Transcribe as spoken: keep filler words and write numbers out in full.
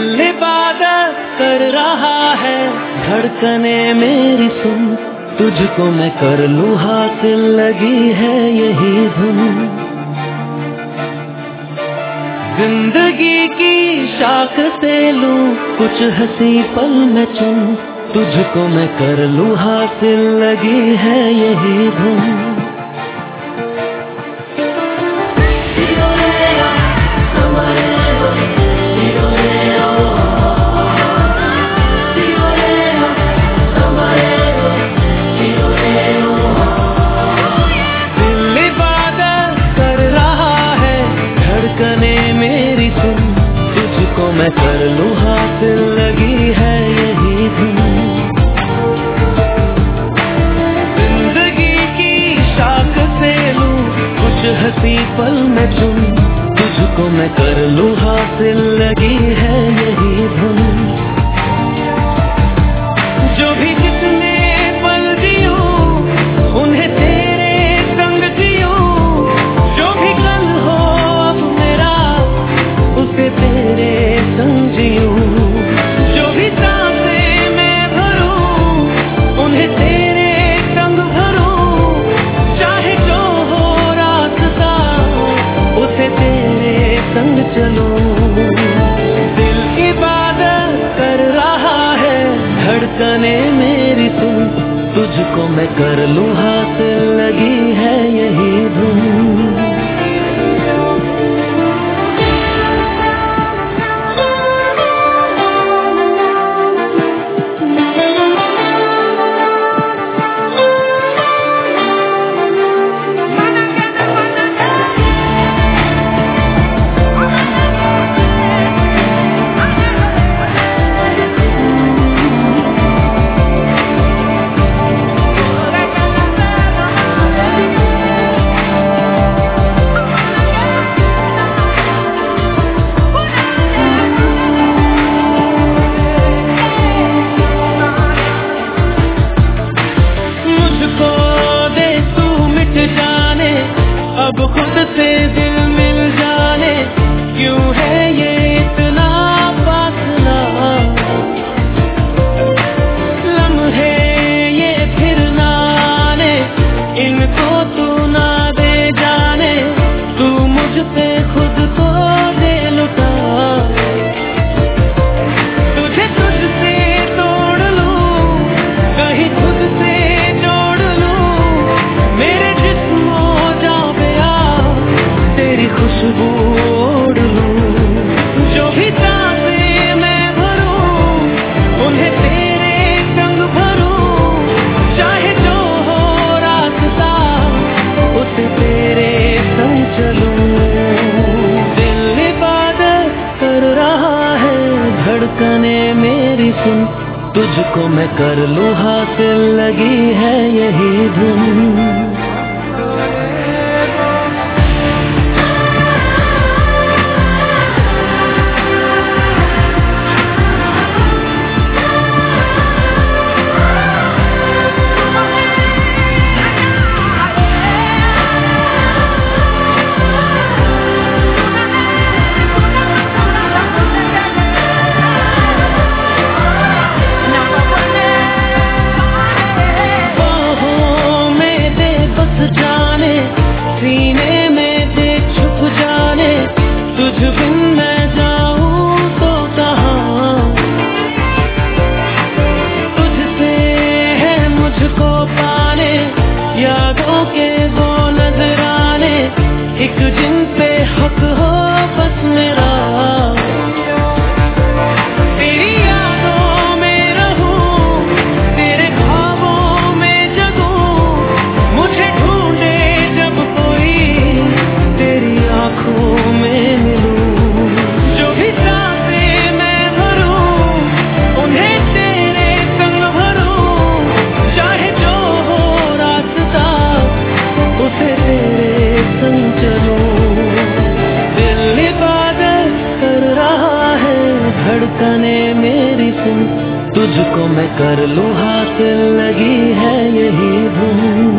दिल इबादत कर रहा है, धड़कने मेरी सुन, तुझको मैं कर लूं हासिल, लगी है यही धुन। जिंदगी की शाख से लूं कुछ हंसी पल में चुन, तुझको मैं कर लूं हासिल, लगी है यही धुन। मैं कर लूं हासिल, लगी है यही धुन। जिंदगी की शाख से लूं कुछ हंसी पल में चुन, तुझको मैं कर लूं हासिल, लगी है यही धुन। जो भी जितने पल जियूं उन्हें तेरे संग जियूं, जो भी कल हो अब मेरा उसे तेरे संग जियूं, जो भी सांसें मैं भरूं उन्हें तेरे संग भरूं, चाहे जो हो रास्ता उसे तेरे संग चलूं। दिल इबादत कर रहा है, धड़कने मेरी सुन, तुझको मैं कर लूं हासिल, लगी है यही धुन। अब खुद से दिल मिल जाने, क्यों है ये इतना फासला, लम्हे ये फिर ना आने, इनको तू ना दे जाने, तू मुझसे खुद को दे लुटा। तुझे तुझसे तोड़ लूं, कहीं खुद से जोड़ लूं, मेरे जिस्मों खुशबू ओढ़ लूं, जो भी सांसें मैं भरूं उन्हें तेरे संग भरूं, चाहे जो हो रास्ता उसे तेरे संग चलूं। दिल इबादत कर रहा है, धड़कने मेरी सुन, तुझको मैं कर लूं हासिल, लगी है यही धुन। सीने में दे छुप जाने, तुझ बिन मैं जाऊं तो कहाँ, तुझसे है मुझको पाने, यादों के दो नजराने, एक जिन पे हक हो बस मेरा। तेरी यादों में रहूं, तेरे ख्वाबों में जगूं, मुझे ढूंढे जब तेरी आँखों में मिलूं, जो भी सांसें मैं भरूं उन्हें तेरे संग भरूं, चाहे जो हो रास्ता उसे तेरे संग चलूं। दिल इबादत कर रहा है, धड़कने मेरी सुन, तुझको मैं कर लूं हासिल, लगी है यही धुन।